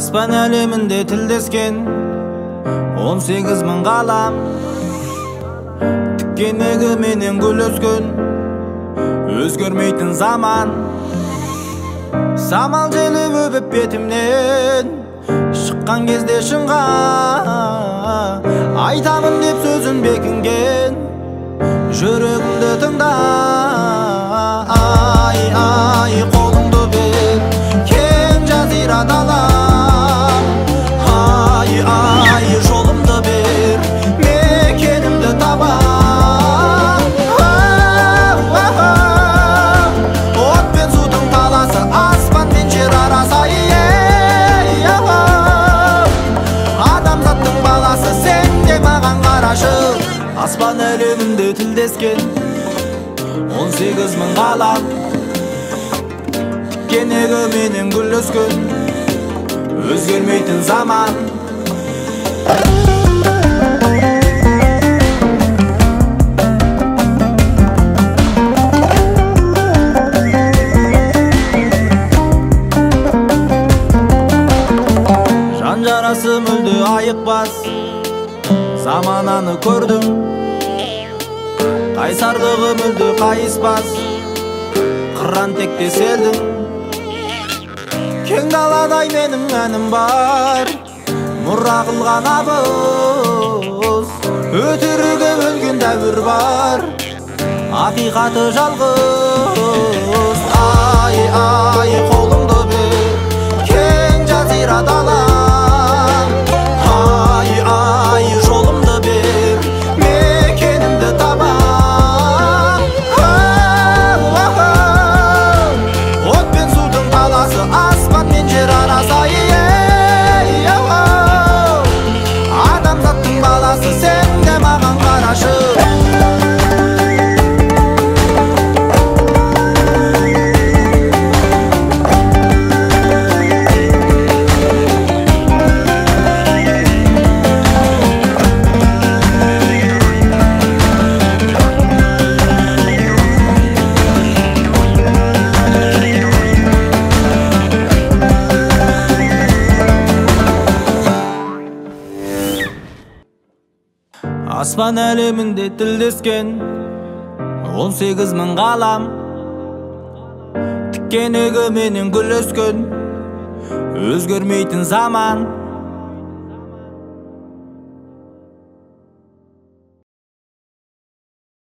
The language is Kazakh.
Аспан әлемінде тілдескен 18 мың ғалам, тіккен егіменен гүл өскен, өзгермейтін заман. Самал желі өбіп бетімнен шыққан кезде шыңға, айтамын деп сөзін бекінген жүрегімді тыңда. Ай, ай, қолыңды бер, кең жазира далам. Ай, ай, жолымды бер, мекенімді табам. От пен судың таласы, аспан мен жер арасы. Адамзаттың баласы, сен де маған қарашы. Аспан әлемінде тілдескен 18 мың ғалам, кенегі менен гүл өскен, өзгермейтін заман. Жан жарасы мүлде айықпас, замананы көрдім. Қайсарлығы мүлде қайыспас, қыран тектес елдің. Кең даладай менің әнім бар, мұра қылған абыз. Өтірігі өлген дәуір бар, ақиқаты жалғыз. Ай, ай, қолыңды бер, кең жазира далам. Ай, ай, жолымды бер, мекенімді табам. От пен судың таласы, аспан мен жер арасы. Адамзаттың баласы, сен де маған қарашы. Аспан әлемінде тілдескен 18 мың ғалам, тіккен егі менен гүл өскен, өзгермейтін заман.